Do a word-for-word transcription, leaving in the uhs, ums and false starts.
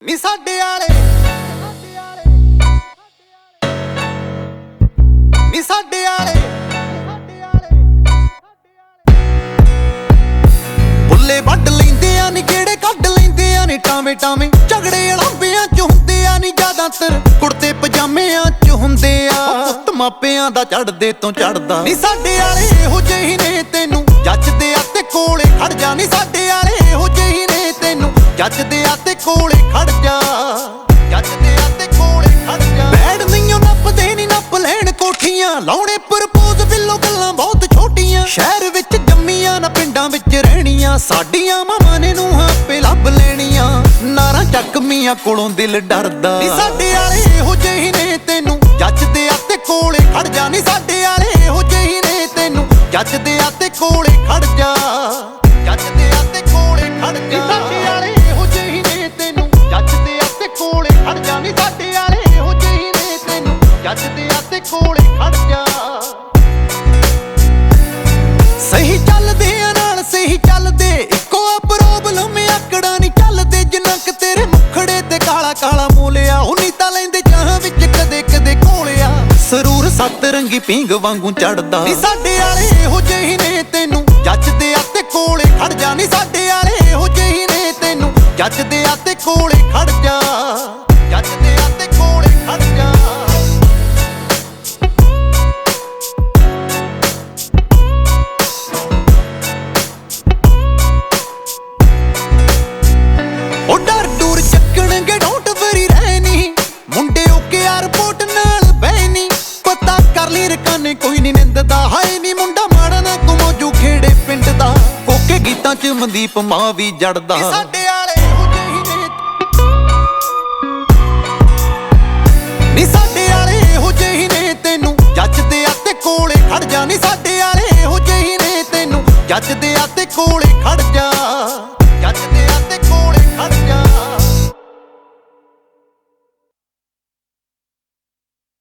ਨੀ ਸਾਡੇ ਆਲੇ ਨੀ ਸਾਡੇ ਆਲੇ ਬੁੱਲੇ ਵੱਢ ਲੈਂਦੇ ਆ ਨੀ ਕਿਹੜੇ ਕੱਢ ਲੈਂਦੇ ਆ ਨੀ ਟਾਵੇਂ ਟਾਵੇਂ ਝਗੜੇ ਅਲੰਬਿਆਂ ਚ ਹੁੰਦੇ ਆ ਨੀ ਜ਼ਿਆਦਾਤਰ ਕੁੜਤੇ ਪਜਾਮਿਆਂ ਚ ਹੁੰਦੇ ਆ ਪੁੱਤ ਮਾਪਿਆਂ ਦਾ ਚੜਦੇ ਤੋਂ ਚੜਦਾ ਨੀ ਸਾਡੇ ਆਲੇ ਇਹੋ ਜਿਹੇ ਨੇ ਤੈਨੂੰ ਜੱਜਦੇ ਆ ਤੇ ਕੋਲੇ ਖੜ ਜਾ ਨੀ ਸਾਡੇ ਆਲੇ ਇਹੋ ਜਿਹੇ ਨੇ ਤੈਨੂੰ ਜੱਜਦੇ ਆ ਤੇ ਕੋਲੇ ਖੜ ਜਾ ਜੱਜਦੇ ਆ ਤੇ ਕੋਲੇ ਖੜ ਜਾ ਬੈਠ ਨਹੀਂਓ ਨੱਪਦੇ ਨੀ ਨੱਪ ਲੈਣ ਕੋਠੀਆਂ ਲਾਉਣੇ ਪ੍ਰਪੋਜ਼ ਬਿੱਲੋ ਗੱਲਾਂ ਬਹੁਤ ਛੋਟੀਆਂ ਸ਼ਹਿਰ ਵਿੱਚ ਜੰਮੀਆਂ ਨਾ ਪਿੰਡਾਂ ਵਿੱਚ ਰਹਿਣੀਆਂ ਸਾਡੀਆਂ ਮਾਵਾਂ ਨੇ ਨੂੰ ਆਪੇ ਲੱਭ ਲੈਣੀਆਂ ਨਾਰਾਂ ਚੱਕਮੀਆਂ ਕੋਲੋਂ ਦਿਲ ਡਰਦਾ ਨੀ ਸਾਡੇ ਆਲੇ ਇਹੋ ਜਿਹੇ ਨੇ ਤੈਨੂੰ ਜੱਜਦੇ ਆ ਤੇ ਕੋਲੇ ਖੜ ਜਾ ਨੀ ਸਾਡੇ ਆਲੇ ਇਹੋ ਜਿਹੇ ਨੇ ਤੈਨੂੰ ਜੱਜਦੇ ਆ ਤੇ ਕੋਲੇ ਖੜ ਜਾ ਜੱਜਦੇ ਆ ਤੇ ਕੋਲੇ ਖੜ ਜਾ ਸਾਡੇ ਆਲੇ ਇਹੋ ਜਿਹੇ ਨੇ ਤੈਨੂੰ ਜੱਜਦੇ ਆ ਤੇ ਕੋਲੇ ਖੜ ਜਾ ਨੀ ਸਾਡੇ ਆਲੇ ਇਹੋ ਜਿਹੇ ਨੇ ਤੈਨੂੰ ਜੱਜਦੇ ਆ ਤੇ ਕੋਲੇ ਖੜ ਜਾ ਸਹੀ ਚੱਲਦੇ ਆ ਨਾਲ ਸਹੀ ਚੱਲਦੇ ਇੱਕੋ ਆ ਪ੍ਰੋਬਲਮ ਆਕੜਾ ਨਹੀਂ ਚੱਲਦੇ ਜਿੰਨਾ ਕਿ ਤੇਰੇ ਮੁਖੜੇ ਤੇ ਕਾਲਾ ਕਾਲਾ ਮੋਲਿਆ ਉਨੀ ਤਾਂ ਲੈਂਦੇ ਚਾਹਾਂ ਵਿੱਚ ਕਦੇ ਕਦੇ ਕੋਲਿਆ ਸਰੂਰ ਸੱਤ ਰੰਗੀ ਪੀਂਗ ਵਾਂਗੂ ਚੜਦਾ ਨੀ ਸਾਡੇ ਆਲੇ ਇਹੋ ਜਿਹੇ ਨੇ ਤੈਨੂੰ ਜੱਜਦੇ ਆ ਤੇ ਕੋਲੇ ਖੜ ਜਾ ਨੀ ਸਾਡੇ ਆਲੇ ਇਹੋ ਜਿਹੇ ਨੇ ਤੈਨੂੰ ਜੱਜਦੇ ਆ ਤੇ ਕੋਲੇ ਖੜ ਜਾ ਜੱਜਦੇ ਆ ਤੇ ਕੋਲੇ ਖੜ ਜਾ ਉਹ ਡਰ ਦੂਰ ਚੱਕਣਗੇ ਡੋਂਟ ਵਰੀ ਰਹਿਣੀ ਮੁੰਡੇ ਓਕੇ 에ਅਰਪੋਰਟ ਨਾਲ ਬਹਿਨੀ ਪਤਾ ਕਰ ਲਈ ਰਕਾਨੇ ਕੋਈ ਨਹੀਂ ਨਿੰਦਦਾ ਹਾਏ ਨੀ ਮੁੰਡਾ ਮਾੜਾ ਨਾ ਘੁਮੋਜੂ ਖੇੜੇ ਪਿੰਡ ਦਾ ਕੋਕੇ ਗੀਤਾਂ ਚ ਮਨਦੀਪ ਮਾਂ ਵੀ ਜੜਦਾ ਸਾਡੇ ਆਲੇ ਇਹੋ ਜਿਹੇ ਨੇ ਨੀ ਸਾਡੇ ਆਲੇ ਇਹੋ ਜਿਹੇ ਨੇ ਤੈਨੂੰ ਜੱਜਦੇ ਆ ਤੇ ਕੋਲੇ ਖੜ ਜਾ ਨੀ ਸਾਡੇ ਆਲੇ ਇਹੋ ਜਿਹੇ ਨੇ ਤੈਨੂੰ ਜੱਜਦੇ ਆ ਤੇ ਕੋਲੇ ਖੜ ਜਾ